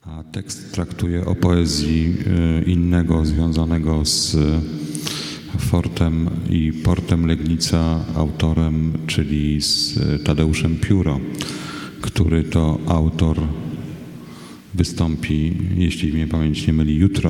A tekst traktuje o poezji innego związanego z fortem i portem Legnica autorem, czyli z Tadeuszem Pióro, który to autor wystąpi, jeśli mnie pamięć nie myli, jutro.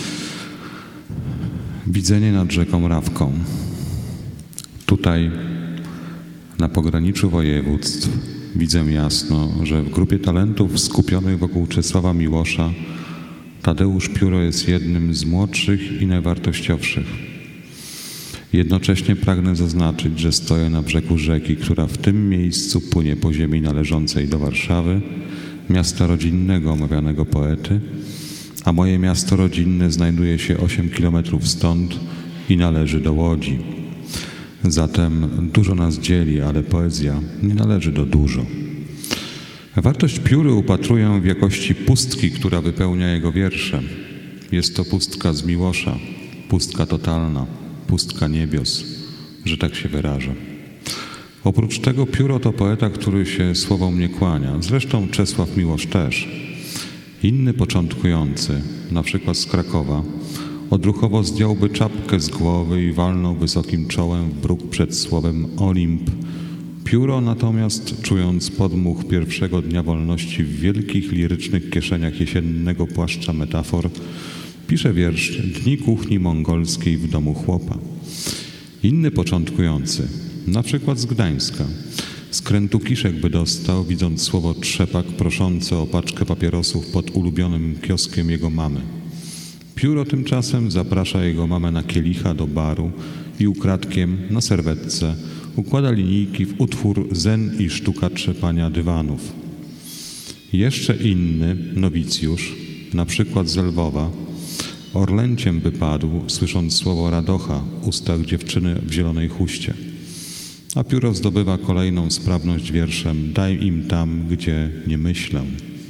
Widzenie nad rzeką Rawką. Tutaj na pograniczu województw widzę jasno, że w grupie talentów skupionych wokół Czesława Miłosza Tadeusz Pióro jest jednym z młodszych i najwartościowszych. Jednocześnie pragnę zaznaczyć, że stoję na brzegu rzeki, która w tym miejscu płynie po ziemi należącej do Warszawy, miasta rodzinnego omawianego poety, a moje miasto rodzinne znajduje się 8 kilometrów stąd i należy do Łodzi. Zatem dużo nas dzieli, ale poezja nie należy do dużo. Wartość Pióry upatruję w jakości pustki, która wypełnia jego wiersze. Jest to pustka z Miłosza, pustka totalna, pustka niebios, że tak się wyrażę. Oprócz tego Pióro to poeta, który się słowom nie kłania. Zresztą Czesław Miłosz też. Inny początkujący, na przykład z Krakowa, odruchowo zdjąłby czapkę z głowy i walnął wysokim czołem w bruk przed słowem Olimp. Pióro natomiast, czując podmuch pierwszego dnia wolności w wielkich, lirycznych kieszeniach jesiennego płaszcza metafor, pisze wiersz Dni kuchni mongolskiej w domu chłopa. Inny początkujący, na przykład z Gdańska, skrętu kiszek by dostał, widząc słowo trzepak proszące o paczkę papierosów pod ulubionym kioskiem jego mamy. Pióro tymczasem zaprasza jego mamę na kielicha do baru i ukradkiem na serwetce układa linijki w utwór Zen i sztuka trzepania dywanów. Jeszcze inny, nowicjusz, na przykład z Lwowa, orlęciem by padł, słysząc słowo radocha w ustach dziewczyny w zielonej chuście. A Pióro zdobywa kolejną sprawność wierszem Daj im tam, gdzie nie myślę.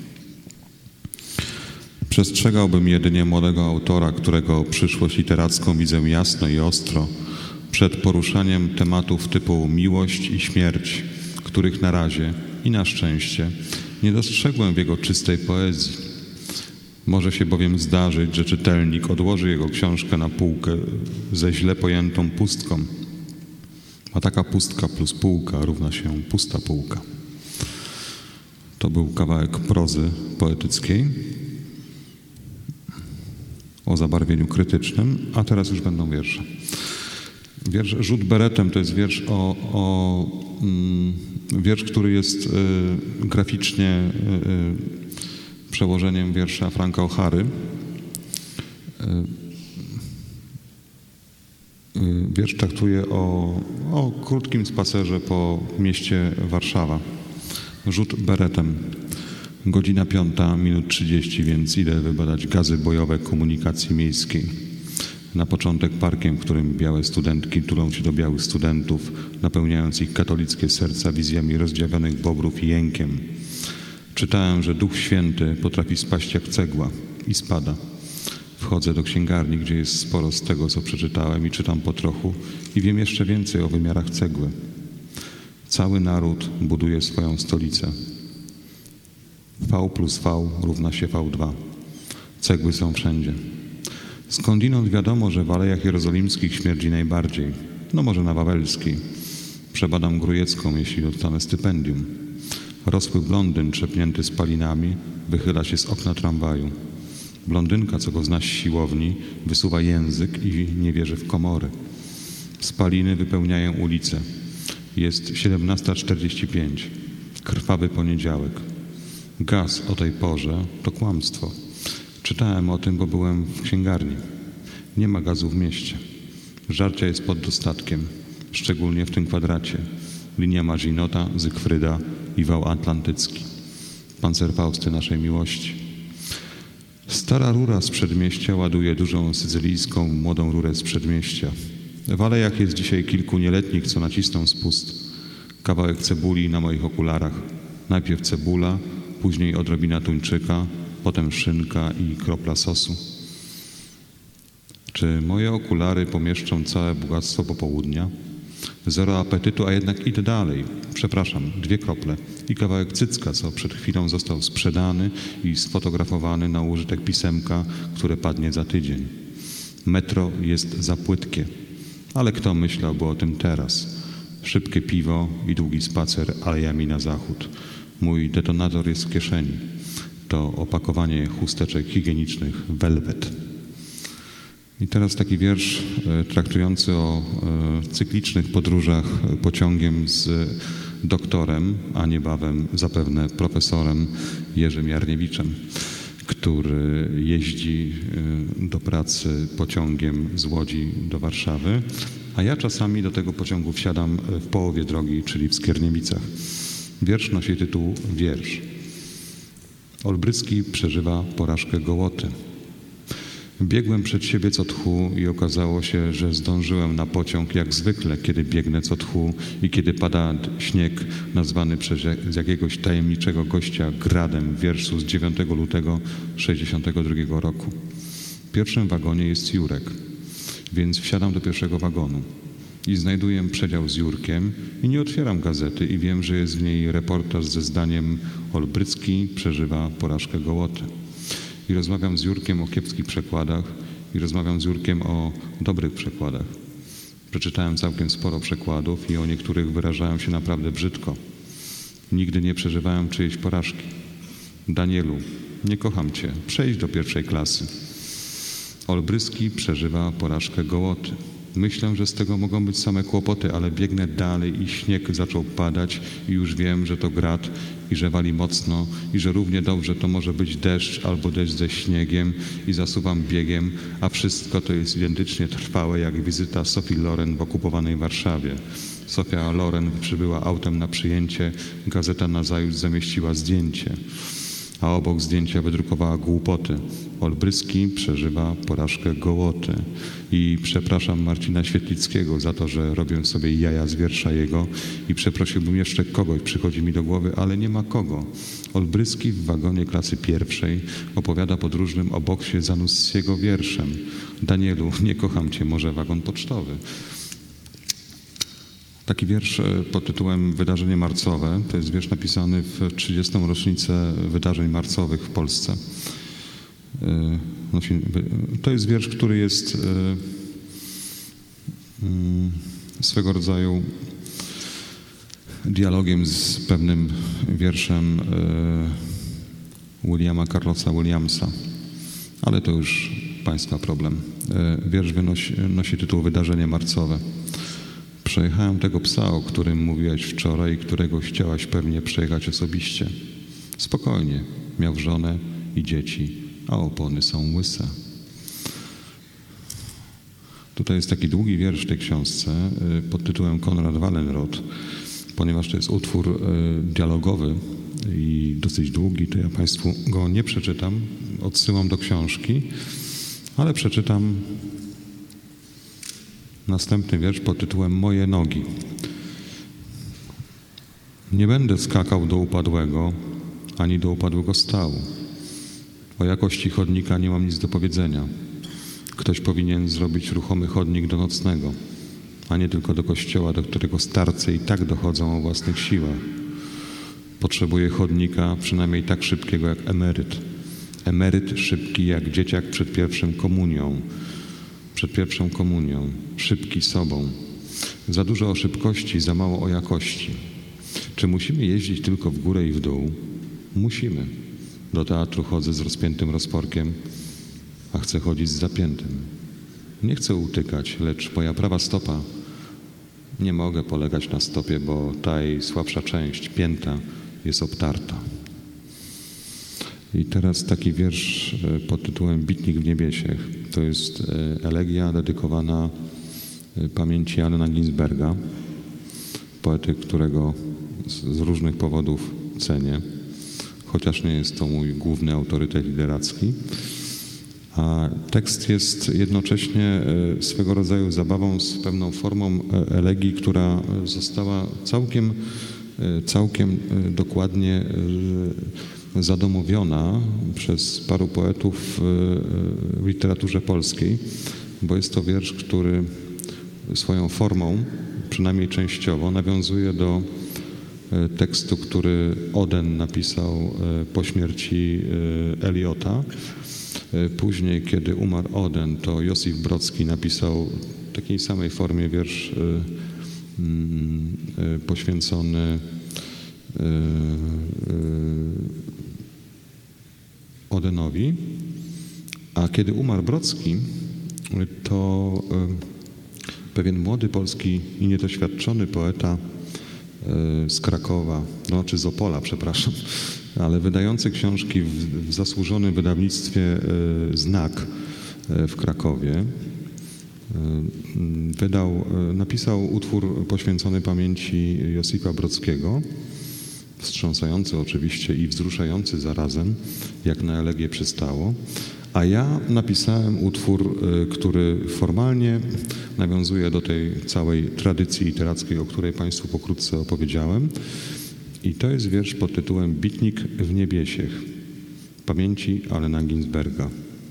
Przestrzegałbym jedynie młodego autora, którego przyszłość literacką widzę jasno i ostro, przed poruszaniem tematów typu miłość i śmierć, których na razie i na szczęście nie dostrzegłem w jego czystej poezji. Może się bowiem zdarzyć, że czytelnik odłoży jego książkę na półkę ze źle pojętą pustką, a taka pustka plus półka równa się pusta półka. To był kawałek prozy poetyckiej o zabarwieniu krytycznym, a teraz już będą wiersze. Wiersz Rzut beretem to jest wiersz wiersz, który jest graficznie przełożeniem wiersza Franka O'Hary. Wiersz traktuje o krótkim spacerze po mieście Warszawa. Rzut beretem. Godzina 5:30, więc idę wybadać gazy bojowe komunikacji miejskiej. Na początek parkiem, w którym białe studentki tulą się do białych studentów, napełniając ich katolickie serca wizjami rozdziawionych bobrów i jękiem. Czytałem, że Duch Święty potrafi spaść jak cegła i spada. Wchodzę do księgarni, gdzie jest sporo z tego, co przeczytałem i czytam po trochu i wiem jeszcze więcej o wymiarach cegły. Cały naród buduje swoją stolicę. V plus V równa się V2. Cegły są wszędzie. Skądinąd wiadomo, że w Alejach Jerozolimskich śmierdzi najbardziej. No może na Wawelskiej. Przebadam Grójecką, jeśli dostanę stypendium. Rosły blondyn trzepnięty spalinami wychyla się z okna tramwaju. Blondynka, co go zna z siłowni, wysuwa język i nie wierzy w komory. Spaliny wypełniają ulice. Jest 17:45. Krwawy poniedziałek. Gaz o tej porze to kłamstwo. Czytałem o tym, bo byłem w księgarni. Nie ma gazu w mieście. Żarcia jest pod dostatkiem, szczególnie w tym kwadracie. Linia Maginota, Zygfryda i wał atlantycki. Pancerfausty naszej miłości. Stara rura z przedmieścia ładuje dużą sycylijską młodą rurę z przedmieścia. W Alejach jest dzisiaj kilku nieletnich, co nacisną spust. Kawałek cebuli na moich okularach. Najpierw cebula, później odrobina tuńczyka, potem szynka i kropla sosu. Czy moje okulary pomieszczą całe bogactwo popołudnia? Zero apetytu, a jednak idę dalej. Przepraszam, 2 krople. I kawałek cycka, co przed chwilą został sprzedany i sfotografowany na użytek pisemka, które padnie za tydzień. Metro jest za płytkie. Ale kto myślałby o tym teraz? Szybkie piwo i długi spacer alejami na zachód. Mój detonator jest w kieszeni. To opakowanie chusteczek higienicznych Velvet. I teraz taki wiersz traktujący o cyklicznych podróżach pociągiem z doktorem, a niebawem zapewne profesorem Jerzym Jarniewiczem, który jeździ do pracy pociągiem z Łodzi do Warszawy, a ja czasami do tego pociągu wsiadam w połowie drogi, czyli w Skierniewicach. Wiersz nosi tytuł Wiersz. Olbrycki przeżywa porażkę Gołoty. Biegłem przed siebie co tchu i okazało się, że zdążyłem na pociąg jak zwykle, kiedy biegnę co tchu i kiedy pada śnieg nazwany przez jakiegoś tajemniczego gościa gradem w wierszu z 9 lutego 1962 roku. W pierwszym wagonie jest Jurek, więc wsiadam do pierwszego wagonu i znajduję przedział z Jurkiem i nie otwieram gazety i wiem, że jest w niej reportaż ze zdaniem Olbrycki przeżywa porażkę Gołoty. I rozmawiam z Jurkiem o kiepskich przekładach i rozmawiam z Jurkiem o dobrych przekładach. Przeczytałem całkiem sporo przekładów i o niektórych wyrażałem się naprawdę brzydko. Nigdy nie przeżywałem czyjejś porażki. Danielu, nie kocham cię, przejdź do 1. klasy. Olbryski przeżywa porażkę Gołoty. Myślę, że z tego mogą być same kłopoty, ale biegnę dalej i śnieg zaczął padać i już wiem, że to grad i że wali mocno i że równie dobrze to może być deszcz albo deszcz ze śniegiem i zasuwam biegiem, a wszystko to jest identycznie trwałe jak wizyta Sophie Loren w okupowanej Warszawie. Sofia Loren przybyła autem na przyjęcie, gazeta nazajutrz zamieściła zdjęcie, a obok zdjęcia wydrukowała głupoty. Olbryski przeżywa porażkę Gołoty. I przepraszam Marcina Świetlickiego za to, że robię sobie jaja z wiersza jego i przeprosiłbym jeszcze kogoś, przychodzi mi do głowy, ale nie ma kogo. Olbryski w wagonie klasy 1 opowiada podróżnym o boksie Zanussiego wierszem. Danielu, nie kocham cię, może wagon pocztowy. Taki wiersz pod tytułem Wydarzenie marcowe. To jest wiersz napisany w 30. rocznicę wydarzeń marcowych w Polsce. To jest wiersz, który jest swego rodzaju dialogiem z pewnym wierszem Williama Carlosa Williamsa. Ale to już Państwa problem. Wiersz nosi tytuł Wydarzenie marcowe. Przejechałem tego psa, o którym mówiłaś wczoraj, którego chciałaś pewnie przejechać osobiście. Spokojnie, miał żonę i dzieci, a opony są łyse. Tutaj jest taki długi wiersz w tej książce pod tytułem Konrad Wallenrod. Ponieważ to jest utwór dialogowy i dosyć długi, to ja Państwu go nie przeczytam. Odsyłam do książki, ale przeczytam następny wiersz pod tytułem Moje nogi. Nie będę skakał do upadłego, ani do upadłego stał. O jakości chodnika nie mam nic do powiedzenia. Ktoś powinien zrobić ruchomy chodnik do nocnego, a nie tylko do kościoła, do którego starcy i tak dochodzą o własnych siłach. Potrzebuję chodnika przynajmniej tak szybkiego jak emeryt. Emeryt szybki jak dzieciak przed pierwszą komunią. Szybki sobą. Za dużo o szybkości, za mało o jakości. Czy musimy jeździć tylko w górę i w dół? Musimy. Do teatru chodzę z rozpiętym rozporkiem, a chcę chodzić z zapiętym. Nie chcę utykać, lecz moja prawa stopa nie mogę polegać na stopie, bo ta jej słabsza część, pięta, jest obtarta. I teraz taki wiersz pod tytułem Bitnik w niebiesie. To jest elegia dedykowana pamięci Allena Ginsberga, poety, którego z różnych powodów cenię, chociaż nie jest to mój główny autorytet literacki. A tekst jest jednocześnie swego rodzaju zabawą z pewną formą elegii, która została całkiem dokładnie zadomowiona przez paru poetów w literaturze polskiej, bo jest to wiersz, który swoją formą przynajmniej częściowo, nawiązuje do tekstu, który Oden napisał po śmierci Eliota. Później, kiedy umarł Oden, to Josif Brodski napisał w takiej samej formie wiersz poświęcony Odenowi. A kiedy umarł Brodski, to pewien młody polski i niedoświadczony poeta z Krakowa, czy z Opola, przepraszam, ale wydający książki w zasłużonym wydawnictwie Znak w Krakowie, napisał utwór poświęcony pamięci Josipa Brodskiego, wstrząsający oczywiście i wzruszający zarazem, jak na elegię przystało. A ja napisałem utwór, który formalnie nawiązuje do tej całej tradycji literackiej, o której Państwu pokrótce opowiedziałem. I to jest wiersz pod tytułem Bitnik w niebiesiech, pamięci Allena Ginsberga.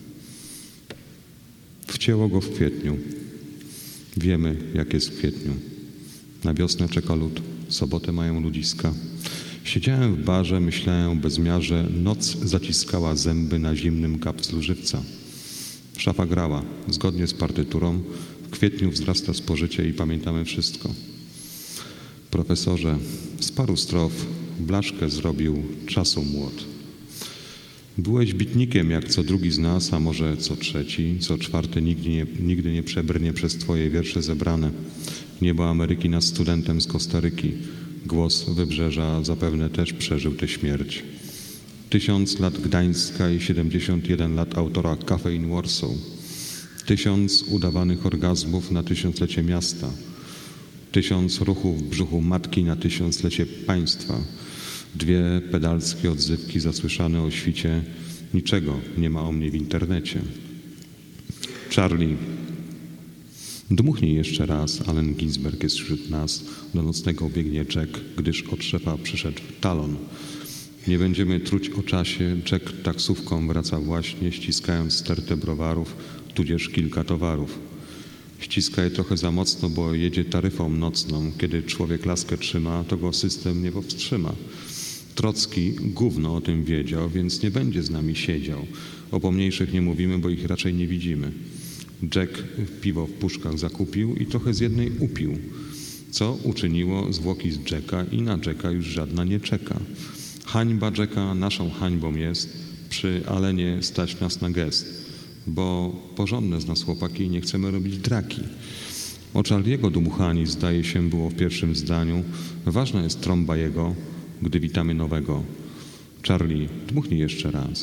Wcięło go w kwietniu. Wiemy, jak jest w kwietniu. Na wiosnę czeka lód, w sobotę mają ludziska. Siedziałem w barze, myślałem bez miarze, noc zaciskała zęby na zimnym kapslu żywca. Szafa grała, zgodnie z partyturą, w kwietniu wzrasta spożycie i pamiętamy wszystko. Profesorze, z paru strof blaszkę zrobił czasu młot. Byłeś bitnikiem jak co drugi z nas, a może co trzeci, co czwarty nigdy nie przebrnie przez twoje wiersze zebrane. Niebo Ameryki nad studentem z Kostaryki. Głos Wybrzeża zapewne też przeżył tę śmierć. 1000 lat Gdańska i 71 lat autora Cafe in Warsaw. 1000 udawanych orgazmów na 1000-lecie miasta. 1000 ruchów w brzuchu matki na 1000-lecie państwa. 2 pedalskie odzywki zasłyszane o świcie. Niczego nie ma o mnie w internecie. Charlie, dmuchnij jeszcze raz, Allen Ginsberg jest wśród nas. Do nocnego biegnie Jack, gdyż od szefa przyszedł talon. Nie będziemy truć o czasie. Jack taksówką wraca właśnie, ściskając stertę browarów, tudzież kilka towarów. Ściska je trochę za mocno, bo jedzie taryfą nocną. Kiedy człowiek laskę trzyma, to go system nie powstrzyma. Trocki gówno o tym wiedział, więc nie będzie z nami siedział. O pomniejszych nie mówimy, bo ich raczej nie widzimy. Jack piwo w puszkach zakupił i trochę z jednej upił. Co uczyniło zwłoki z Jacka i na Jacka już żadna nie czeka. Hańba Jacka naszą hańbą jest, przy Allenie stać nas na gest, bo porządne z nas chłopaki nie chcemy robić draki. O Charliego dmuchani, zdaje się, było w pierwszym zdaniu. Ważna jest trąba jego, gdy witamy nowego. Charlie, dmuchnij jeszcze raz.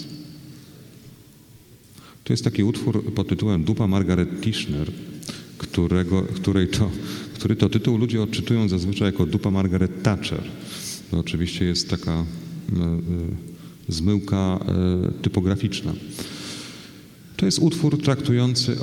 To jest taki utwór pod tytułem Dupa Margaret Tischner, który to tytuł ludzie odczytują zazwyczaj jako Dupa Margaret Thatcher. To oczywiście jest taka zmyłka typograficzna. To jest utwór traktujący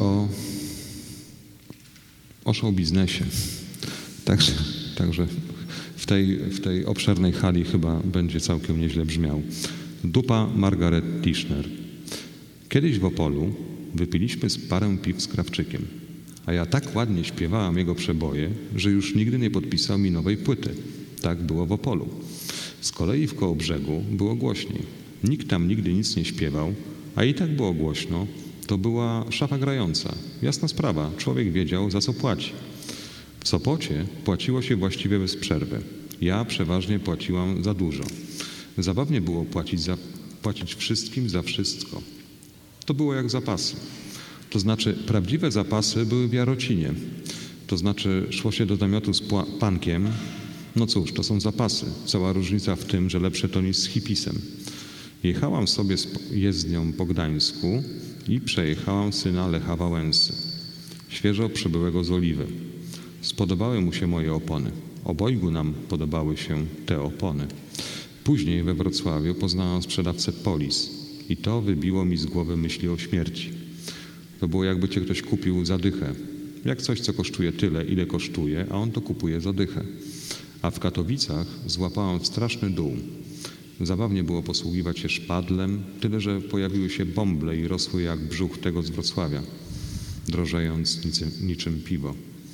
o show biznesie. Także w tej obszernej hali chyba będzie całkiem nieźle brzmiał. Dupa Margaret Tischner. Kiedyś w Opolu wypiliśmy z parę piw z Krawczykiem, a ja tak ładnie śpiewałam jego przeboje, że już nigdy nie podpisał mi nowej płyty. Tak było w Opolu. Z kolei w Kołobrzegu było głośniej. Nikt tam nigdy nic nie śpiewał, a i tak było głośno. To była szafa grająca. Jasna sprawa, człowiek wiedział, za co płaci. W Sopocie płaciło się właściwie bez przerwy. Ja przeważnie płaciłam za dużo. Zabawnie było płacić wszystkim za wszystko. To było jak zapasy. To znaczy prawdziwe zapasy były w Jarocinie. To znaczy szło się do namiotu z pankiem. No cóż, to są zapasy. Cała różnica w tym, że lepsze to niż z hipisem. Jechałam sobie z jezdnią po Gdańsku i przejechałam syna Lecha Wałęsy, świeżo przybyłego z Oliwy. Spodobały mu się moje opony. Obojgu nam podobały się te opony. Później we Wrocławiu poznałam sprzedawcę Polis i to wybiło mi z głowy myśli o śmierci. To było jakby cię ktoś kupił za dychę. Jak coś, co kosztuje tyle, ile kosztuje, a on to kupuje za dychę. A w Katowicach złapałam straszny dół. Zabawnie było posługiwać się szpadlem, tyle że pojawiły się bąble i rosły jak brzuch tego z Wrocławia, drożejąc niczym piwo.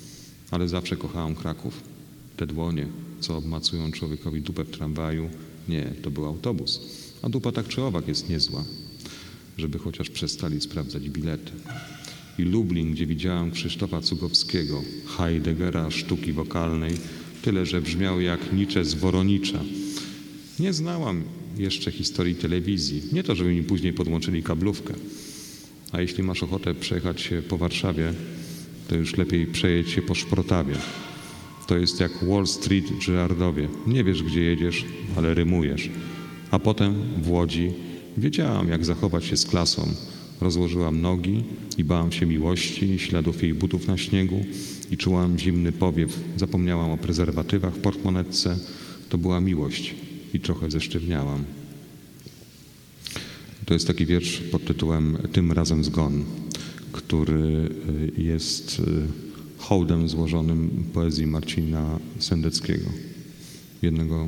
ale zawsze kochałam Kraków. Te dłonie, co obmacują człowiekowi dupę w tramwaju, nie, to był autobus. A dupa tak czy owak jest niezła, żeby chociaż przestali sprawdzać bilety. I Lublin, gdzie widziałam Krzysztofa Cugowskiego, Heideggera sztuki wokalnej, tyle, że brzmiał jak Nietzsche z Woronicza. Nie znałam jeszcze historii telewizji. Nie to, żeby mi później podłączyli kablówkę. A jeśli masz ochotę przejechać się po Warszawie, to już lepiej przejedź się po Szprotawie. To jest jak Wall Street w Żyrardowie. Nie wiesz, gdzie jedziesz, ale rymujesz. A potem w Łodzi wiedziałam, jak zachować się z klasą. Rozłożyłam nogi i bałam się miłości, śladów jej butów na śniegu i czułam zimny powiew. Zapomniałam o prezerwatywach w portmonetce. To była miłość i trochę zesztywniałam. To jest taki wiersz pod tytułem Tym razem zgon, który jest hołdem złożonym poezji Marcina Sendeckiego, jednego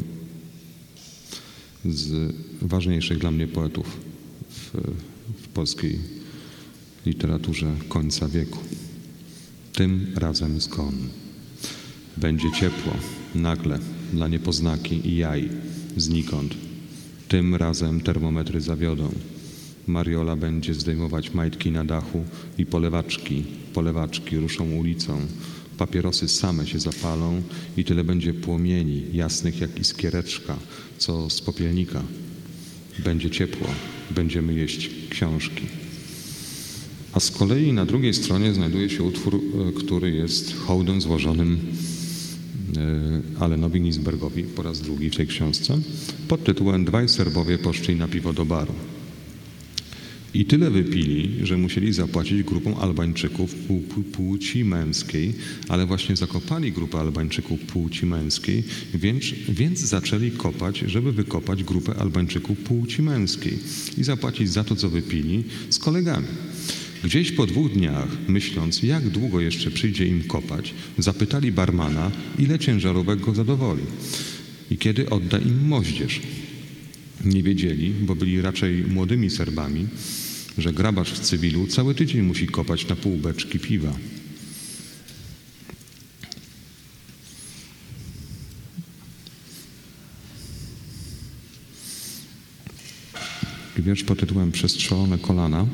z ważniejszych dla mnie poetów w polskiej literaturze końca wieku. Tym razem zgon. Będzie ciepło, nagle, dla niepoznaki i jaj, znikąd. Tym razem termometry zawiodą. Mariola będzie zdejmować majtki na dachu i polewaczki ruszą ulicą. Papierosy same się zapalą i tyle będzie płomieni, jasnych jak iskiereczka, co z popielnika. Będzie ciepło, będziemy jeść książki. A z kolei na drugiej stronie znajduje się utwór, który jest hołdem złożonym Allenowi Ginsbergowi po raz drugi w tej książce pod tytułem Dwaj Serbowie poszli na piwo do baru. I tyle wypili, że musieli zapłacić grupom Albańczyków płci męskiej, ale właśnie zakopali grupę Albańczyków płci męskiej, więc zaczęli kopać, żeby wykopać grupę Albańczyków płci męskiej i zapłacić za to, co wypili, z kolegami. Gdzieś po 2 dniach, myśląc, jak długo jeszcze przyjdzie im kopać, zapytali barmana, ile ciężarówek go zadowoli i kiedy odda im moździerz. Nie wiedzieli, bo byli raczej młodymi Serbami, że grabacz w cywilu cały tydzień musi kopać na pół beczki piwa. Wiersz pod tytułem Przestrzelone kolana.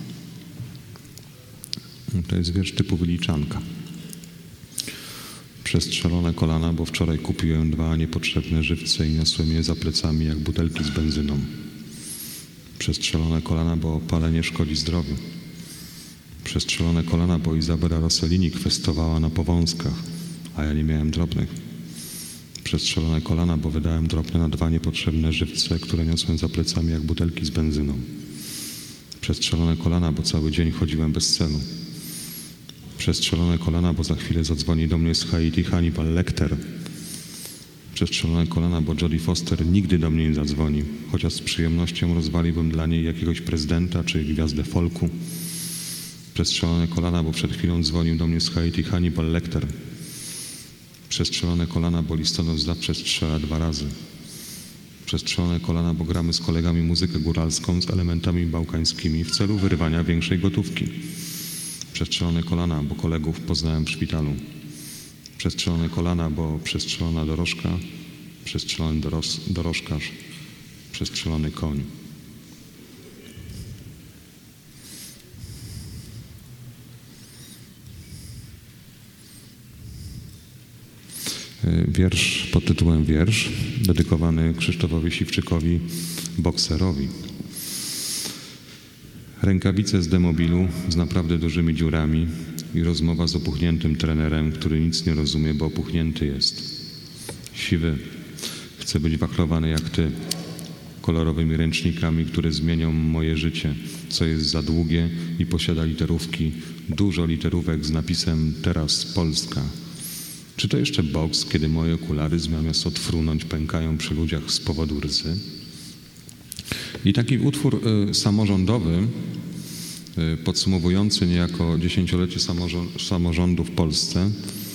To jest wiersz typu wyliczanka. Przestrzelone kolana, bo wczoraj kupiłem 2 niepotrzebne żywce i niosłem je za plecami jak butelki z benzyną. Przestrzelone kolana, bo palenie szkodzi zdrowiu. Przestrzelone kolana, bo Izabela Rossellini kwestowała na powązkach, a ja nie miałem drobnych. Przestrzelone kolana, bo wydałem drobne na 2 niepotrzebne żywce, które niosłem za plecami jak butelki z benzyną. Przestrzelone kolana, bo cały dzień chodziłem bez celu. Przestrzelone kolana, bo za chwilę zadzwoni do mnie z Haiti Hannibal Lecter. Przestrzelone kolana, bo Jodie Foster nigdy do mnie nie zadzwoni, chociaż z przyjemnością rozwaliłbym dla niej jakiegoś prezydenta czy gwiazdę folku. Przestrzelone kolana, bo przed chwilą dzwonił do mnie z Haiti Hannibal Lecter. Przestrzelone kolana, bo listonosz zawsze strzela 2 razy. Przestrzelone kolana, bo gramy z kolegami muzykę góralską z elementami bałkańskimi w celu wyrwania większej gotówki. Przestrzelone kolana, bo kolegów poznałem w szpitalu. Przestrzelone kolana, bo przestrzelona dorożka, przestrzelony dorożkarz, przestrzelony koń. Wiersz pod tytułem Wiersz, dedykowany Krzysztofowi Siwczykowi, bokserowi. Rękawice z demobilu z naprawdę dużymi dziurami i rozmowa z opuchniętym trenerem, który nic nie rozumie, bo opuchnięty jest. Siwy, chcę być wachlowany jak ty, kolorowymi ręcznikami, które zmienią moje życie, co jest za długie i posiada literówki, dużo literówek z napisem Teraz Polska. Czy to jeszcze boks, kiedy moje okulary zamiast odfrunąć pękają przy ludziach z powodu rdzy? I taki utwór samorządowy, podsumowujący niejako 10-lecie samorządu w Polsce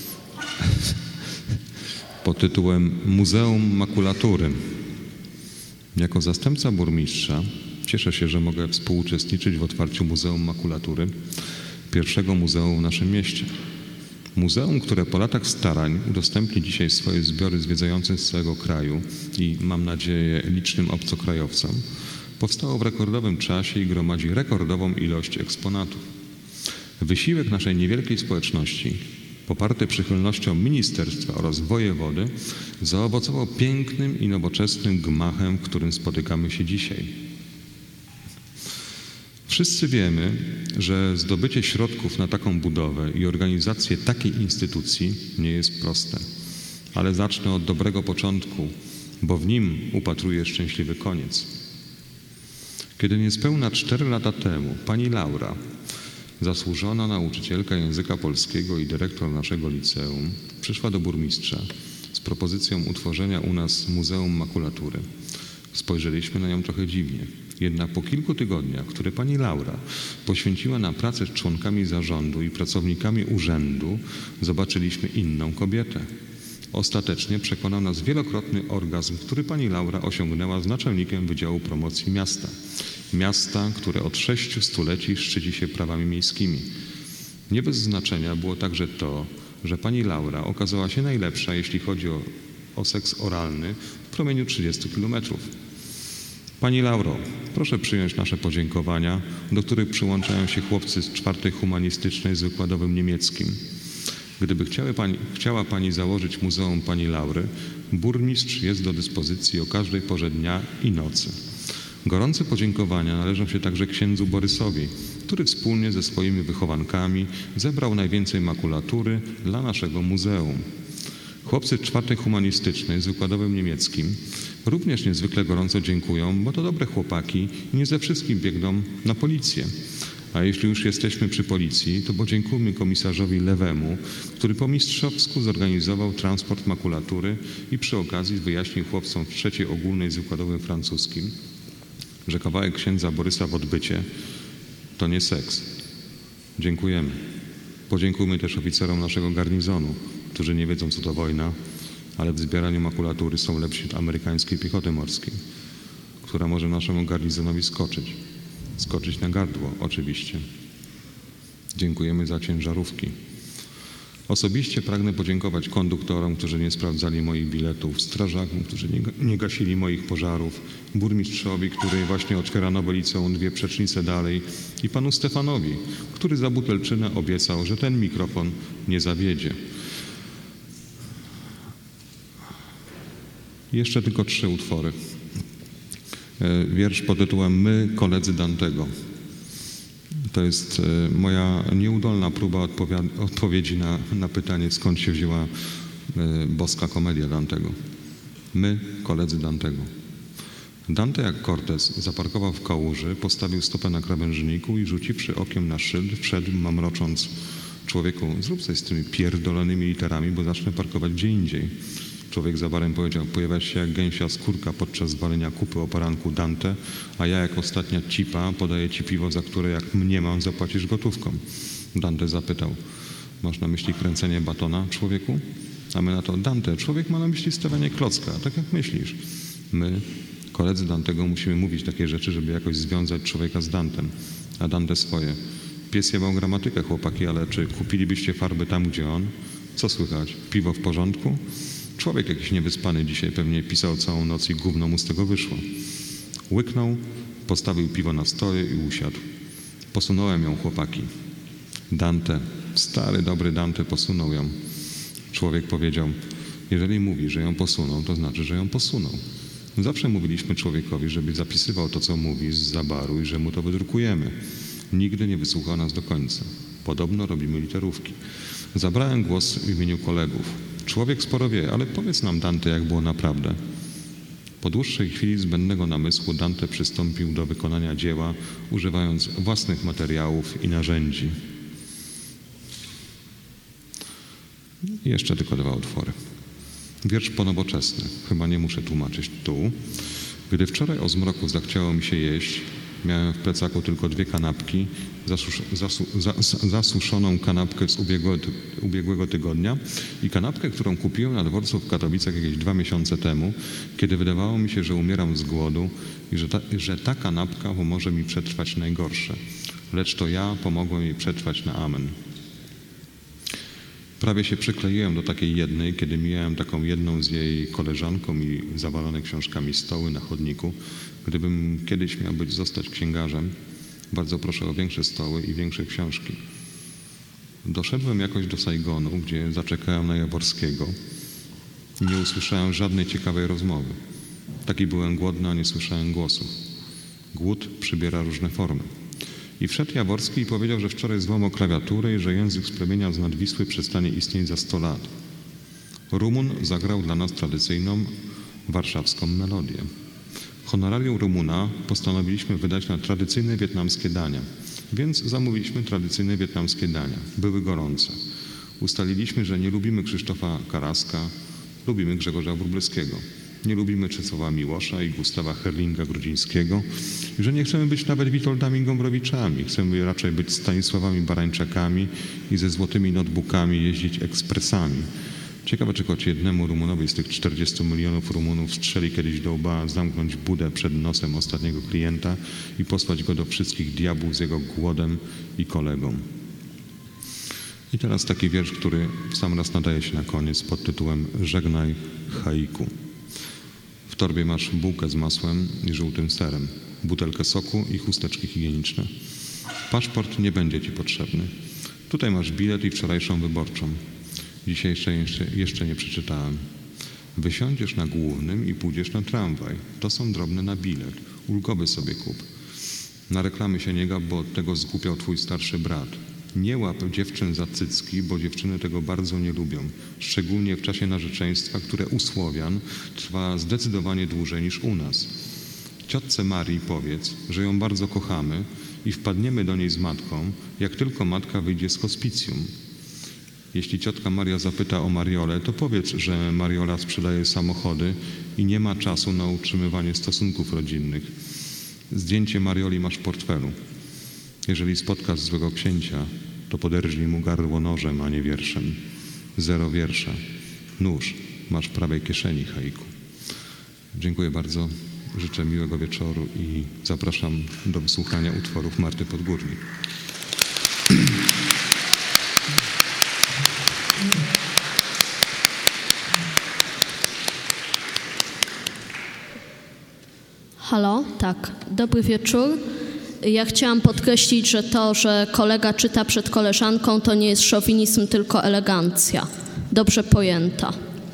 pod tytułem Muzeum Makulatury. Jako zastępca burmistrza cieszę się, że mogę współuczestniczyć w otwarciu Muzeum Makulatury, pierwszego muzeum w naszym mieście. Muzeum, które po latach starań udostępni dzisiaj swoje zbiory zwiedzającym z całego kraju i, mam nadzieję, licznym obcokrajowcom, powstało w rekordowym czasie i gromadzi rekordową ilość eksponatów. Wysiłek naszej niewielkiej społeczności, poparty przychylnością ministerstwa oraz wojewody, zaowocował pięknym i nowoczesnym gmachem, w którym spotykamy się dzisiaj. Wszyscy wiemy, że zdobycie środków na taką budowę i organizację takiej instytucji nie jest proste. Ale zacznę od dobrego początku, bo w nim upatruję szczęśliwy koniec. Kiedy niespełna 4 lata temu pani Laura, zasłużona nauczycielka języka polskiego i dyrektor naszego liceum, przyszła do burmistrza z propozycją utworzenia u nas Muzeum Makulatury, spojrzeliśmy na nią trochę dziwnie. Jednak po kilku tygodniach, które pani Laura poświęciła na pracę z członkami zarządu i pracownikami urzędu, zobaczyliśmy inną kobietę. Ostatecznie przekonał nas wielokrotny orgazm, który pani Laura osiągnęła z naczelnikiem Wydziału Promocji Miasta. Miasta, które od 6 stuleci szczyci się prawami miejskimi. Nie bez znaczenia było także to, że pani Laura okazała się najlepsza, jeśli chodzi o seks oralny w promieniu 30 kilometrów. Pani Lauro, proszę przyjąć nasze podziękowania, do których przyłączają się chłopcy z 4. humanistycznej z wykładowym niemieckim. Gdyby chciała pani założyć Muzeum pani Laury, burmistrz jest do dyspozycji o każdej porze dnia i nocy. Gorące podziękowania należą się także księdzu Borysowi, który wspólnie ze swoimi wychowankami zebrał najwięcej makulatury dla naszego muzeum. Chłopcy 4. humanistycznej z wykładowym niemieckim również niezwykle gorąco dziękują, bo to dobre chłopaki i nie ze wszystkim biegną na policję. A jeśli już jesteśmy przy policji, to podziękujmy komisarzowi Lewemu, który po mistrzowsku zorganizował transport makulatury i przy okazji wyjaśnił chłopcom w 3. ogólnej z wykładowym francuskim, że kawałek księdza Borysa w odbycie to nie seks. Dziękujemy. Podziękujmy też oficerom naszego garnizonu, którzy nie wiedzą, co to wojna, ale w zbieraniu makulatury są lepsi od amerykańskiej piechoty morskiej, która może naszemu garnizonowi skoczyć. Skoczyć na gardło, oczywiście. Dziękujemy za ciężarówki. Osobiście pragnę podziękować konduktorom, którzy nie sprawdzali moich biletów, strażakom, którzy nie gasili moich pożarów, burmistrzowi, który właśnie otwiera nowe liceum 2 przecznice dalej i panu Stefanowi, który za butelczynę obiecał, że ten mikrofon nie zawiedzie. Jeszcze tylko 3 utwory. Wiersz pod tytułem My, koledzy Dantego. To jest moja nieudolna próba odpowiedzi na pytanie, skąd się wzięła boska komedia Dantego. My, koledzy Dantego. Dante jak Cortez zaparkował w kałuży, postawił stopę na krawężniku i rzuciwszy okiem na szyld, wszedł mamrocząc: człowieku, zrób coś z tymi pierdolonymi literami, bo zacznę parkować gdzie indziej. Człowiek za barem powiedział: pojawiasz się jak gęsia skórka podczas walenia kupy o poranku Dante, a ja jak ostatnia cipa podaję ci piwo, za które jak mniemam zapłacisz gotówką. Dante zapytał: masz na myśli kręcenie batona, człowieku? A my na to: Dante, człowiek ma na myśli stawianie klocka, tak jak myślisz. My, koledzy Dantego, musimy mówić takie rzeczy, żeby jakoś związać człowieka z Dantem. A Dante swoje: pies jebał gramatykę, chłopaki, ale czy kupilibyście farby tam, gdzie on? Co słychać? Piwo w porządku? Człowiek jakiś niewyspany dzisiaj pewnie pisał całą noc i gówno mu z tego wyszło. Łyknął, postawił piwo na stole i usiadł. Posunąłem ją, chłopaki. Dante, stary, dobry Dante posunął ją. Człowiek powiedział: jeżeli mówi, że ją posunął, to znaczy, że ją posunął. Zawsze mówiliśmy człowiekowi, żeby zapisywał to, co mówi zza baru i że mu to wydrukujemy. Nigdy nie wysłuchał nas do końca. Podobno robimy literówki. Zabrałem głos w imieniu kolegów. Człowiek sporo wie, ale powiedz nam, Dante, jak było naprawdę. Po dłuższej chwili zbędnego namysłu Dante przystąpił do wykonania dzieła, używając własnych materiałów i narzędzi. I jeszcze tylko 2 utwory. Wiersz ponowoczesny. Chyba nie muszę tłumaczyć tu. Gdy wczoraj o zmroku zachciało mi się jeść, miałem w plecaku tylko 2 kanapki, zasuszoną kanapkę z ubiegłego tygodnia i kanapkę, którą kupiłem na dworcu w Katowicach jakieś 2 miesiące temu, kiedy wydawało mi się, że umieram z głodu i że ta kanapka pomoże mi przetrwać najgorsze. Lecz to ja pomogłem jej przetrwać na amen. Prawie się przykleiłem do takiej jednej, kiedy mijałem taką jedną z jej koleżanką i zawalone książkami stoły na chodniku. Gdybym kiedyś miał zostać księgarzem, bardzo proszę o większe stoły i większe książki. Doszedłem jakoś do Saigonu, gdzie zaczekałem na Jaworskiego i nie usłyszałem żadnej ciekawej rozmowy. Taki byłem głodny, a nie słyszałem głosu. Głód przybiera różne formy. I wszedł Jaworski i powiedział, że wczoraj złamał klawiaturę i że język z plemienia z nad Wisły przestanie istnieć za 100 lat. Rumun zagrał dla nas tradycyjną warszawską melodię. Honorarium Rumuna postanowiliśmy wydać na tradycyjne wietnamskie dania, więc zamówiliśmy tradycyjne wietnamskie dania. Były gorące. Ustaliliśmy, że nie lubimy Krzysztofa Karaska, lubimy Grzegorza Wróblewskiego. Nie lubimy Czesława Miłosza i Gustawa Herlinga-Grudzińskiego, że nie chcemy być nawet Witoldami Gombrowiczami, chcemy raczej być Stanisławami Barańczakami i ze złotymi notebookami jeździć ekspresami. Ciekawe, czy choć jednemu Rumunowi z tych 40 milionów Rumunów strzeli kiedyś do łba, zamknąć budę przed nosem ostatniego klienta i posłać go do wszystkich diabłów z jego głodem i kolegą. I teraz taki wiersz, który w sam raz nadaje się na koniec pod tytułem Żegnaj haiku. W torbie masz bułkę z masłem i żółtym serem, butelkę soku i chusteczki higieniczne. Paszport nie będzie ci potrzebny. Tutaj masz bilet i wczorajszą wyborczą. Dzisiaj jeszcze nie przeczytałem. Wysiądziesz na Głównym i pójdziesz na tramwaj. To są drobne na bilet. Ulgowy sobie kup. Na reklamy się nie gap, bo od tego zgłupiał twój starszy brat. Nie łap dziewczyn za cycki, bo dziewczyny tego bardzo nie lubią. Szczególnie w czasie narzeczeństwa, które u Słowian trwa zdecydowanie dłużej niż u nas. Ciotce Marii powiedz, że ją bardzo kochamy i wpadniemy do niej z matką, jak tylko matka wyjdzie z hospicjum. Jeśli ciotka Maria zapyta o Mariolę, to powiedz, że Mariola sprzedaje samochody i nie ma czasu na utrzymywanie stosunków rodzinnych. Zdjęcie Marioli masz w portfelu. Jeżeli spotkasz złego księcia, to poderżnij mu gardło nożem, a nie wierszem. 0 wiersza. Nóż masz w prawej kieszeni, haiku. Dziękuję bardzo. Życzę miłego wieczoru i zapraszam do wysłuchania utworów Marty Podgórnik. Halo? Tak. Dobry wieczór. Ja chciałam podkreślić, że to, że kolega czyta przed koleżanką, to nie jest szowinizm, tylko elegancja. Dobrze pojęta.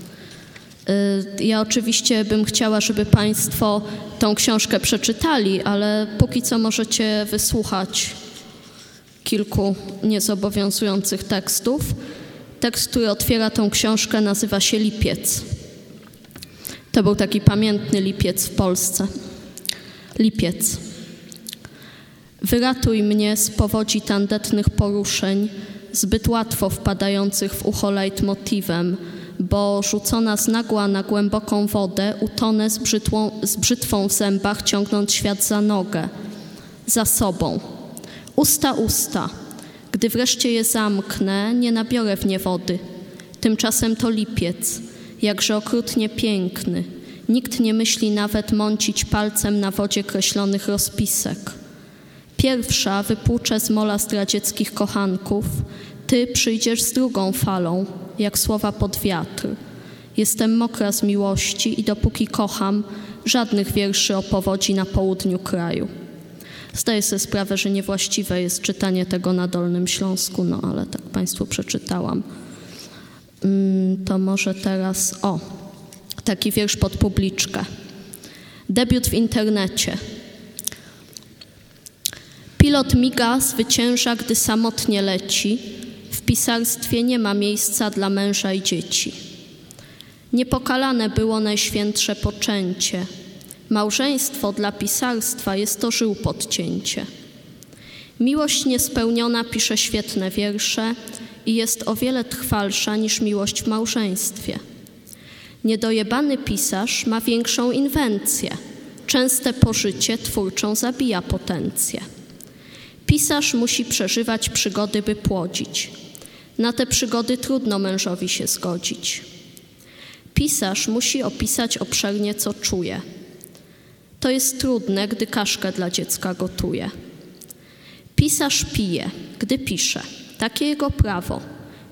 Ja oczywiście bym chciała, żeby Państwo tą książkę przeczytali, ale póki co możecie wysłuchać kilku niezobowiązujących tekstów. Tekst, który otwiera tą książkę, nazywa się Lipiec. To był taki pamiętny lipiec w Polsce. Lipiec. Wyratuj mnie z powodzi tandetnych poruszeń, zbyt łatwo wpadających w ucho leitmotivem, bo rzucona z nagła na głęboką wodę utonę z brzytwą w zębach, ciągnąc świat za nogę, za sobą. Usta, gdy wreszcie je zamknę, nie nabiorę w nie wody. Tymczasem to lipiec, jakże okrutnie piękny. Nikt nie myśli nawet mącić palcem na wodzie kreślonych rozpisek. Pierwsza wypłuczę z mola zdradzieckich kochanków, ty przyjdziesz z drugą falą, jak słowa pod wiatr. Jestem mokra z miłości i dopóki kocham, żadnych wierszy o powodzi na południu kraju. Zdaję sobie sprawę, że niewłaściwe jest czytanie tego na Dolnym Śląsku, no ale tak Państwu przeczytałam. To może teraz, taki wiersz pod publiczkę. Debiut w internecie. Pilot miga zwycięża, gdy samotnie leci. W pisarstwie nie ma miejsca dla męża i dzieci. Niepokalane było najświętsze poczęcie. Małżeństwo dla pisarstwa jest to żył podcięcie. Miłość niespełniona pisze świetne wiersze i jest o wiele trwalsza niż miłość w małżeństwie. Niedojebany pisarz ma większą inwencję. Częste pożycie twórczą zabija potencję. Pisarz musi przeżywać przygody, by płodzić. Na te przygody trudno mężowi się zgodzić. Pisarz musi opisać obszernie, co czuje. To jest trudne, gdy kaszkę dla dziecka gotuje. Pisarz pije, gdy pisze. Takie jego prawo.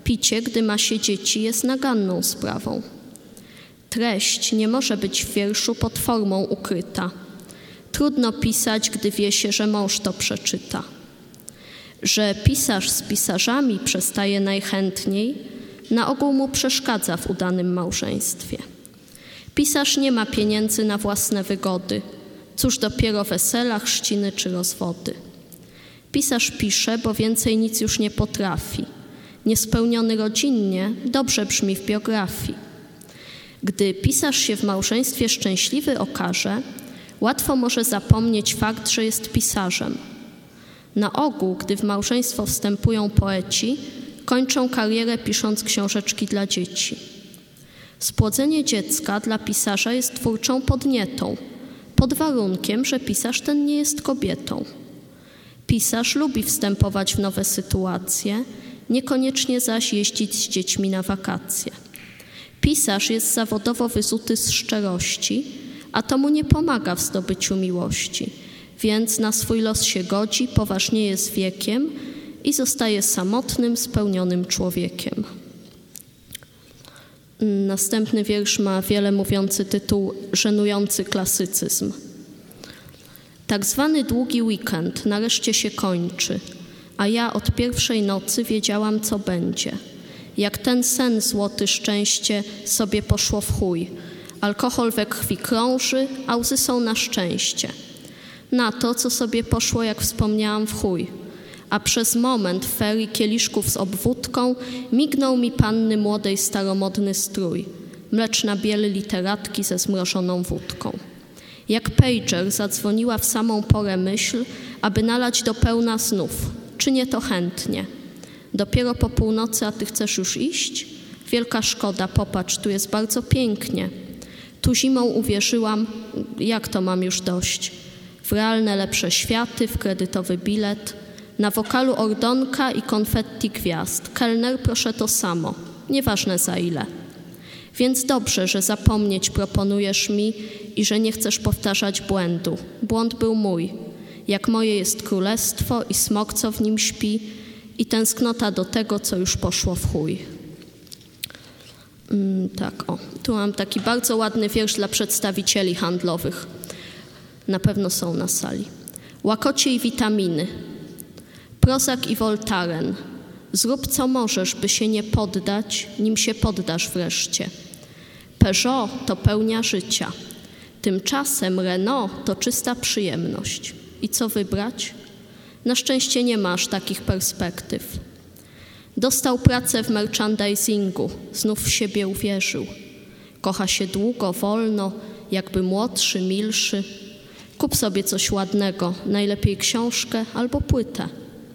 Picie, gdy ma się dzieci, jest naganną sprawą. Treść nie może być w wierszu pod formą ukryta. Trudno pisać, gdy wie się, że mąż to przeczyta. Że pisarz z pisarzami przestaje najchętniej, na ogół mu przeszkadza w udanym małżeństwie. Pisarz nie ma pieniędzy na własne wygody, cóż dopiero wesela, chrzciny czy rozwody. Pisarz pisze, bo więcej nic już nie potrafi. Niespełniony rodzinnie dobrze brzmi w biografii. Gdy pisarz się w małżeństwie szczęśliwy okaże, łatwo może zapomnieć fakt, że jest pisarzem. Na ogół, gdy w małżeństwo wstępują poeci, kończą karierę pisząc książeczki dla dzieci. Spłodzenie dziecka dla pisarza jest twórczą podnietą, pod warunkiem, że pisarz ten nie jest kobietą. Pisarz lubi wstępować w nowe sytuacje, niekoniecznie zaś jeździć z dziećmi na wakacje. Pisarz jest zawodowo wyzuty z szczerości, a to mu nie pomaga w zdobyciu miłości, więc na swój los się godzi, poważnieje z wiekiem i zostaje samotnym, spełnionym człowiekiem. Następny wiersz ma wiele mówiący tytuł Żenujący klasycyzm. Tak zwany długi weekend nareszcie się kończy, a ja od pierwszej nocy wiedziałam, co będzie. Jak ten sen złoty szczęście sobie poszło w chuj. Alkohol we krwi krąży, a łzy są na szczęście. Na to, co sobie poszło, jak wspomniałam, w chuj. A przez moment w ferii kieliszków z obwódką mignął mi panny młodej staromodny strój. Mleczna biel literatki ze zmrożoną wódką. Jak pager zadzwoniła w samą porę myśl, aby nalać do pełna znów. Czynię to chętnie. Dopiero po północy, a ty chcesz już iść? Wielka szkoda, popatrz, tu jest bardzo pięknie. Tu zimą uwierzyłam, jak to mam już dość. W realne lepsze światy, w kredytowy bilet, na wokalu ordonka i konfetti gwiazd. Kelner, proszę to samo, nieważne za ile. Więc dobrze, że zapomnieć proponujesz mi i że nie chcesz powtarzać błędu. Błąd był mój. Jak moje jest królestwo i smok, co w nim śpi, i tęsknota do tego, co już poszło w chuj. Tu mam taki bardzo ładny wiersz dla przedstawicieli handlowych. Na pewno są na sali. Łakocie i witaminy. Prozac i Voltaren. Zrób co możesz, by się nie poddać, nim się poddasz wreszcie. Peugeot to pełnia życia. Tymczasem Renault to czysta przyjemność. I co wybrać? Na szczęście nie ma aż takich perspektyw. Dostał pracę w merchandisingu, znów w siebie uwierzył. Kocha się długo, wolno, jakby młodszy, milszy. Kup sobie coś ładnego, najlepiej książkę albo płytę.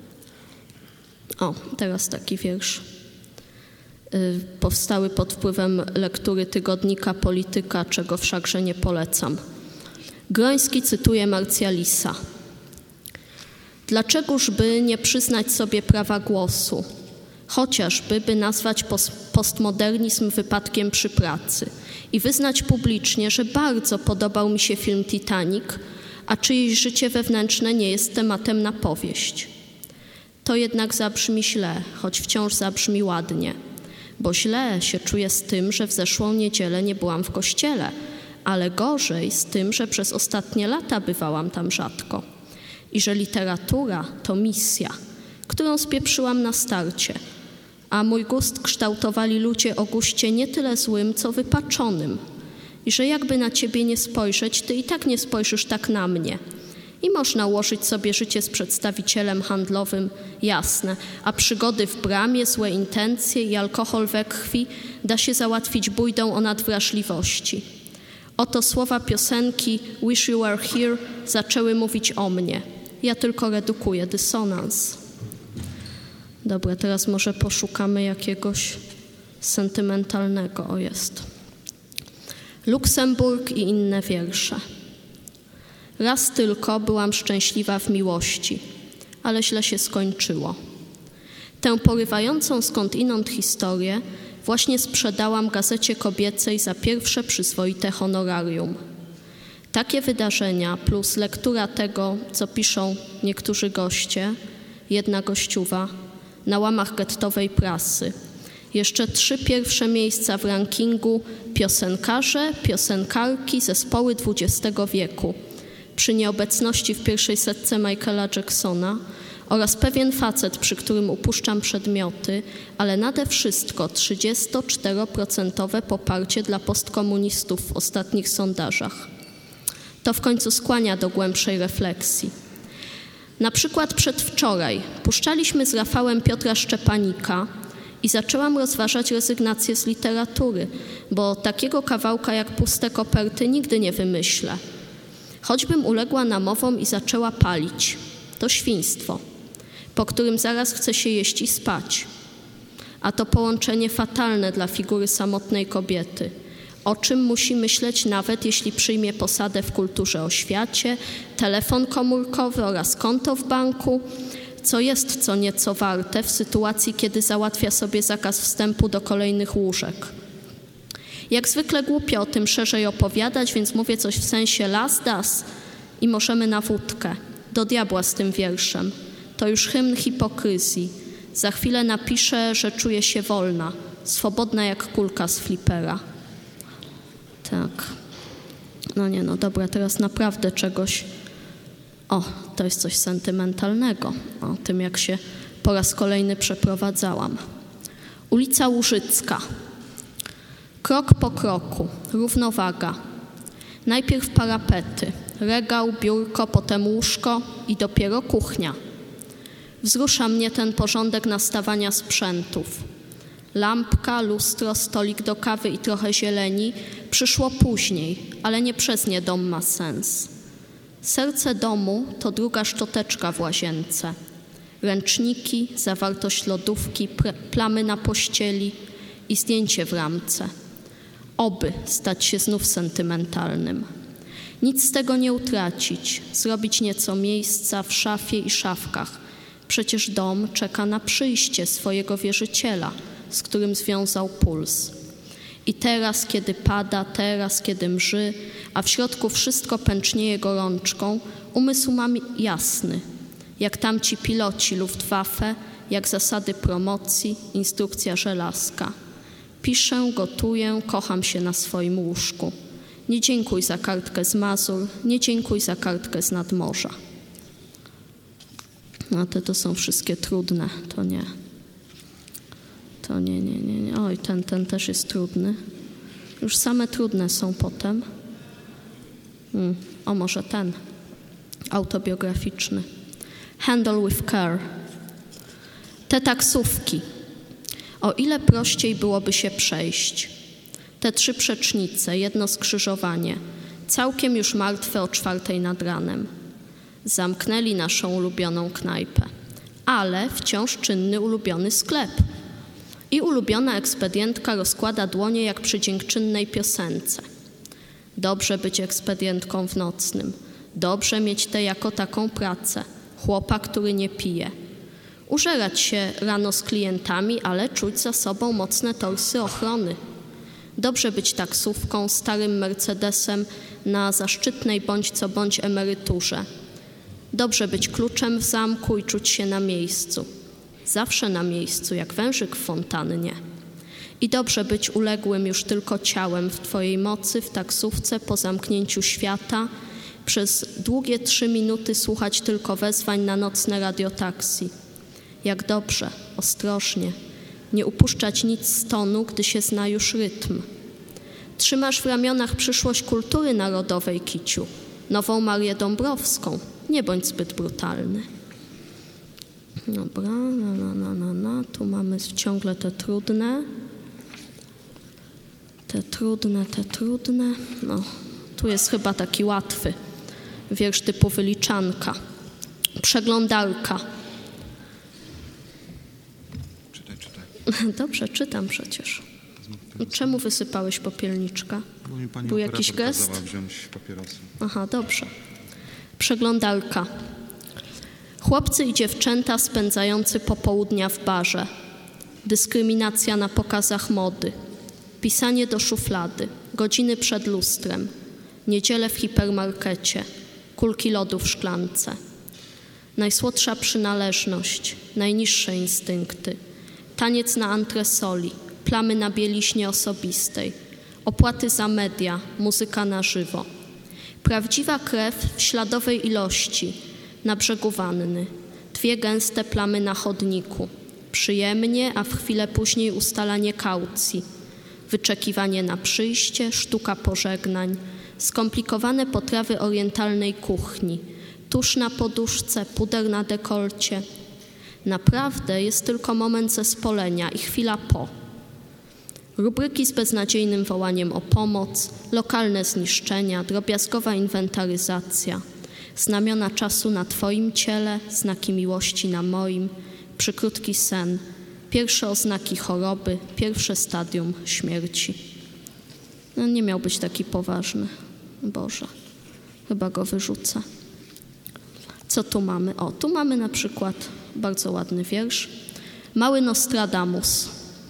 O, teraz taki wiersz. Powstały pod wpływem lektury tygodnika Polityka, czego wszakże nie polecam. Groński cytuje Marcjalisa. Dlaczegoż by nie przyznać sobie prawa głosu? Chociażby, by nazwać postmodernizm wypadkiem przy pracy i wyznać publicznie, że bardzo podobał mi się film Titanic, a czyjeś życie wewnętrzne nie jest tematem na powieść. To jednak zabrzmi źle, choć wciąż zabrzmi ładnie, bo źle się czuję z tym, że w zeszłą niedzielę nie byłam w kościele, ale gorzej z tym, że przez ostatnie lata bywałam tam rzadko. I że literatura to misja, którą spieprzyłam na starcie, a mój gust kształtowali ludzie o guście nie tyle złym, co wypaczonym. I że jakby na ciebie nie spojrzeć, ty i tak nie spojrzysz tak na mnie. I można ułożyć sobie życie z przedstawicielem handlowym, jasne, a przygody w bramie, złe intencje i alkohol we krwi da się załatwić bójdą o nadwrażliwości. Oto słowa piosenki Wish You Were Here zaczęły mówić o mnie. Ja tylko redukuję dysonans. Dobra, teraz może poszukamy jakiegoś sentymentalnego. O, jest. Luksemburg i inne wiersze. Raz tylko byłam szczęśliwa w miłości, ale źle się skończyło. Tę porywającą skądinąd historię właśnie sprzedałam gazecie kobiecej za pierwsze przyzwoite honorarium. Takie wydarzenia plus lektura tego, co piszą niektórzy goście, jedna gościuwa, na łamach gettowej prasy, Jeszcze 3 pierwsze miejsca w rankingu piosenkarze, piosenkarki, zespoły XX wieku. Przy nieobecności w pierwszej setce Michaela Jacksona oraz pewien facet, przy którym upuszczam przedmioty, ale nade wszystko 34% poparcie dla postkomunistów w ostatnich sondażach. To w końcu skłania do głębszej refleksji. Na przykład przedwczoraj puszczaliśmy z Rafałem Piotra Szczepanika i zaczęłam rozważać rezygnację z literatury, bo takiego kawałka jak Puste koperty nigdy nie wymyślę. Choćbym uległa namowom i zaczęła palić. To świństwo, po którym zaraz chce się jeść i spać. A to połączenie fatalne dla figury samotnej kobiety, o czym musi myśleć nawet jeśli przyjmie posadę w kulturze o świecie, telefon komórkowy oraz konto w banku, co jest co nieco warte w sytuacji, kiedy załatwia sobie zakaz wstępu do kolejnych łóżek. Jak zwykle głupio o tym szerzej opowiadać, więc mówię coś w sensie las das i możemy na wódkę. Do diabła z tym wierszem. To już hymn hipokryzji. Za chwilę napiszę, że czuję się wolna, swobodna jak kulka z flipera. Tak. No dobra, teraz naprawdę czegoś. O, to jest coś sentymentalnego. O tym, jak się po raz kolejny przeprowadzałam. Ulica Łużycka. Krok po kroku, równowaga. Najpierw parapety, regał, biurko, potem łóżko i dopiero kuchnia. Wzrusza mnie ten porządek nastawania sprzętów. Lampka, lustro, stolik do kawy i trochę zieleni przyszło później, ale nie przez nie dom ma sens. Serce domu to druga szczoteczka w łazience. Ręczniki, zawartość lodówki, plamy na pościeli i zdjęcie w ramce. Oby stać się znów sentymentalnym. Nic z tego nie utracić, zrobić nieco miejsca w szafie i szafkach. Przecież dom czeka na przyjście swojego wierzyciela, z którym związał puls. I teraz, kiedy pada, teraz, kiedy mrzy, a w środku wszystko pęcznieje gorączką, umysł mam jasny, jak tamci piloci Luftwaffe, jak zasady promocji, instrukcja żelazka. Piszę, gotuję, kocham się na swoim łóżku. Nie dziękuj za kartkę z Mazur, nie dziękuj za kartkę z nadmorza. No to są wszystkie trudne, to nie. To nie. Oj, ten też jest trudny. Już same trudne są potem. O, może ten. Autobiograficzny. Handle with care. Te taksówki. O ile prościej byłoby się przejść. Te 3 przecznice, jedno skrzyżowanie. Całkiem już martwe o 4:00 nad ranem. Zamknęli naszą ulubioną knajpę. Ale wciąż czynny ulubiony sklep. I ulubiona ekspedientka rozkłada dłonie jak przy dziękczynnej piosence. Dobrze być ekspedientką w nocnym. Dobrze mieć tę jako taką pracę. Chłopa, który nie pije. Użerać się rano z klientami, ale czuć za sobą mocne torsy ochrony. Dobrze być taksówką, starym Mercedesem na zaszczytnej bądź co bądź emeryturze. Dobrze być kluczem w zamku i czuć się na miejscu. Zawsze na miejscu, jak wężyk w fontannie. I dobrze być uległym już tylko ciałem w twojej mocy, w taksówce, po zamknięciu świata, przez długie 3 minuty słuchać tylko wezwań na nocne radiotaksi. Jak dobrze, ostrożnie, nie upuszczać nic z tonu, gdy się zna już rytm. Trzymasz w ramionach przyszłość kultury narodowej, kiciu, nową Marię Dąbrowską. Nie bądź zbyt brutalny. Dobra, tu mamy ciągle te trudne. Te trudne. No, tu jest chyba taki łatwy. Wiersz typu wyliczanka. Przeglądarka. Czytaj. Dobrze, czytam przecież. Czemu wysypałeś popielniczka? Bo mi pani Był jakiś gest? kazała wziąć papierosy. Aha, dobrze. Przeglądarka. Chłopcy i dziewczęta spędzający popołudnia w barze. Dyskryminacja na pokazach mody. Pisanie do szuflady. Godziny przed lustrem. Niedzielę w hipermarkecie. Kulki lodu w szklance. Najsłodsza przynależność. Najniższe instynkty. Taniec na antresoli. plamy na bieliźnie osobistej, opłaty za media, muzyka na żywo. Prawdziwa krew w śladowej ilości na brzegu wanny, 2 gęste plamy na chodniku. Przyjemnie, a w chwilę później ustalanie kaucji. Wyczekiwanie na przyjście, sztuka pożegnań, skomplikowane potrawy orientalnej kuchni, tusz na poduszce, puder na dekolcie. Naprawdę jest tylko moment zespolenia i chwila po. Rubryki z beznadziejnym wołaniem o pomoc, lokalne zniszczenia, drobiazgowa inwentaryzacja, znamiona czasu na Twoim ciele, znaki miłości na moim, przykrótki sen, pierwsze oznaki choroby, pierwsze stadium śmierci. No, nie miał być taki poważny. Boże, chyba go wyrzucę. Co tu mamy? O, tu mamy na przykład bardzo ładny wiersz. Mały Nostradamus.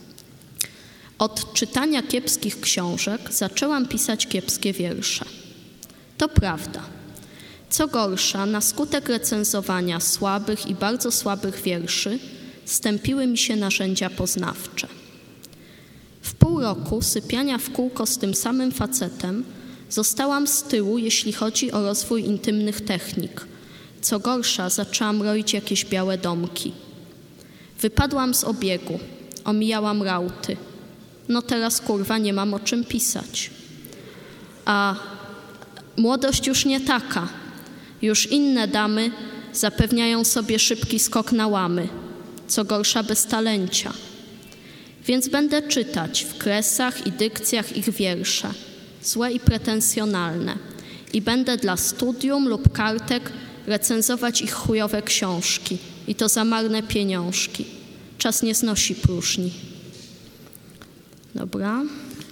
Od czytania kiepskich książek zaczęłam pisać kiepskie wiersze. To prawda. Co gorsza, na skutek recenzowania słabych i bardzo słabych wierszy stępiły mi się narzędzia poznawcze. W pół roku sypiania w kółko z tym samym facetem zostałam z tyłu, jeśli chodzi o rozwój intymnych technik. Co gorsza, zaczęłam roić jakieś białe domki. Wypadłam z obiegu, omijałam rauty. No teraz, kurwa, nie mam o czym pisać. A młodość już nie taka. Już inne damy zapewniają sobie szybki skok na łamy. Co gorsza, bez talencia. Więc będę czytać w kresach i dykcjach ich wiersze, złe i pretensjonalne. I będę dla studium lub kartek recenzować ich chujowe książki. I to za marne pieniążki. Czas nie znosi próżni. Dobra.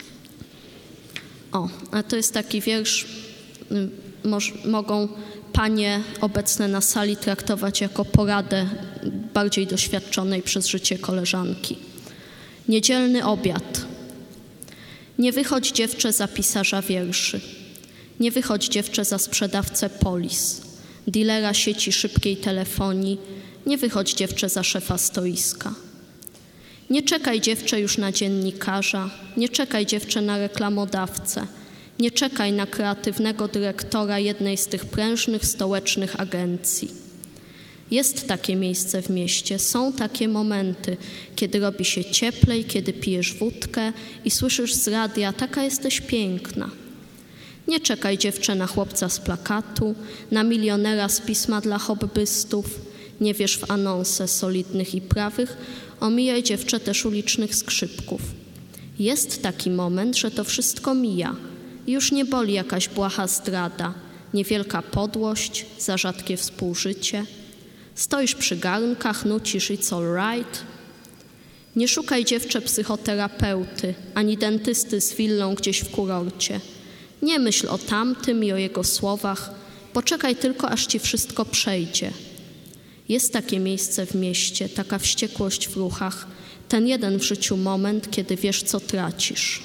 O, a to jest taki wiersz, mogą panie obecne na sali traktować jako poradę bardziej doświadczonej przez życie koleżanki. Niedzielny obiad. Nie wychodź, dziewczę, za pisarza wierszy. Nie wychodź, dziewczę, za sprzedawcę polis, dilera sieci szybkiej telefonii. Nie wychodź, dziewczę, za szefa stoiska. Nie czekaj, dziewczę, już na dziennikarza. Nie czekaj, dziewczę, na reklamodawcę. Nie czekaj na kreatywnego dyrektora jednej z tych prężnych stołecznych agencji. Jest takie miejsce w mieście, są takie momenty, kiedy robi się cieplej, kiedy pijesz wódkę i słyszysz z radia: taka jesteś piękna. Nie czekaj, dziewczę, na chłopca z plakatu, na milionera z pisma dla hobbystów. Nie wierz w anonse solidnych i prawych, omijaj, dziewczę, też ulicznych skrzypków. Jest taki moment, że to wszystko mija. Już nie boli jakaś błaha zdrada, niewielka podłość, za rzadkie współżycie. Stoisz przy garnkach, nucisz it's all right. Nie szukaj, dziewczę, psychoterapeuty, ani dentysty z willą gdzieś w kurorcie. Nie myśl o tamtym i o jego słowach, poczekaj tylko, aż ci wszystko przejdzie. Jest takie miejsce w mieście, taka wściekłość w ruchach, ten jeden w życiu moment, kiedy wiesz, co tracisz.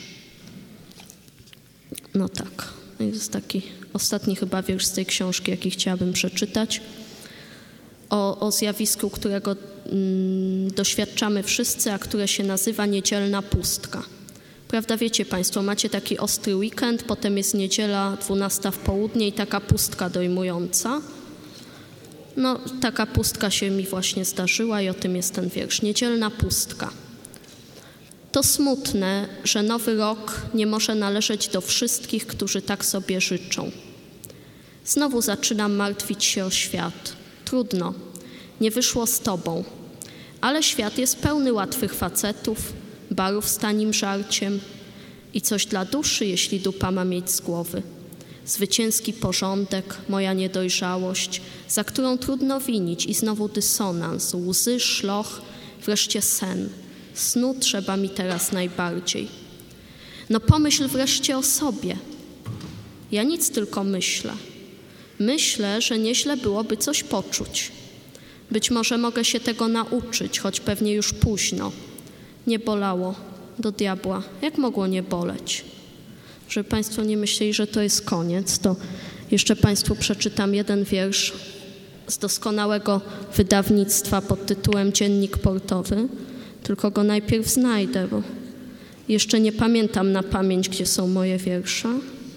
No tak, jest taki ostatni chyba wiersz z tej książki, jaki chciałabym przeczytać. O zjawisku, którego doświadczamy wszyscy, a które się nazywa niedzielna pustka. Prawda, wiecie Państwo, macie taki ostry weekend, potem jest niedziela 12 w południe i taka pustka dojmująca. No, taka pustka się mi właśnie zdarzyła i o tym jest ten wiersz. Niedzielna pustka. To smutne, że nowy rok nie może należeć do wszystkich, którzy tak sobie życzą. Znowu zaczynam martwić się o świat. Trudno, nie wyszło z tobą. Ale świat jest pełny łatwych facetów, barów z tanim żarciem i coś dla duszy, jeśli dupa ma mieć z głowy. Zwycięski porządek, moja niedojrzałość, za którą trudno winić i znowu dysonans, łzy, szloch, wreszcie sen. Snu trzeba mi teraz najbardziej. No pomyśl wreszcie o sobie. Ja nic tylko myślę. Myślę, że nieźle byłoby coś poczuć. Być może mogę się tego nauczyć, choć pewnie już późno. Nie bolało. Do diabła. Jak mogło nie boleć? Żeby Państwo nie myśleli, że to jest koniec, to jeszcze Państwu przeczytam jeden wiersz z doskonałego wydawnictwa pod tytułem Dziennik Portowy. Tylko go najpierw znajdę, bo Jeszcze nie pamiętam na pamięć, gdzie są moje wiersze.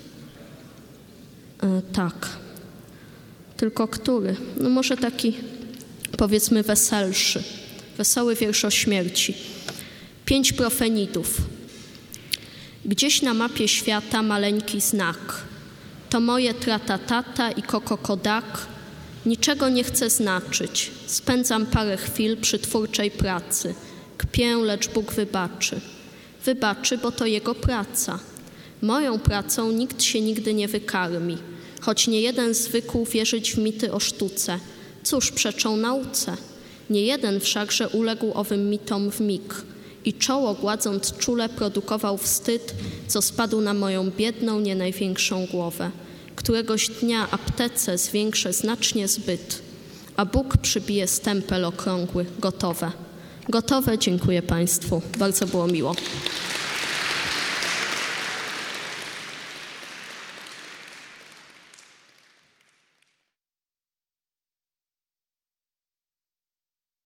Tak. Tylko który? No może taki, powiedzmy, weselszy. Wesoły wiersz o śmierci. 5 profenitów. Gdzieś na mapie świata maleńki znak. To moje tratatata i kokokodak. Niczego nie chcę znaczyć. Spędzam parę chwil przy twórczej pracy. Kpię, lecz Bóg wybaczy. Wybaczy, bo to Jego praca. Moją pracą nikt się nigdy nie wykarmi. Choć nie jeden zwykł wierzyć w mity o sztuce. Cóż przeczą nauce? Nie jeden wszakże uległ owym mitom w mig. I czoło gładząc czule produkował wstyd, co spadł na moją biedną, nie największą głowę. Któregoś dnia aptece zwiększę znacznie zbyt, a Bóg przybije stempel okrągły. Gotowe. Gotowe, dziękuję Państwu. Bardzo było miło.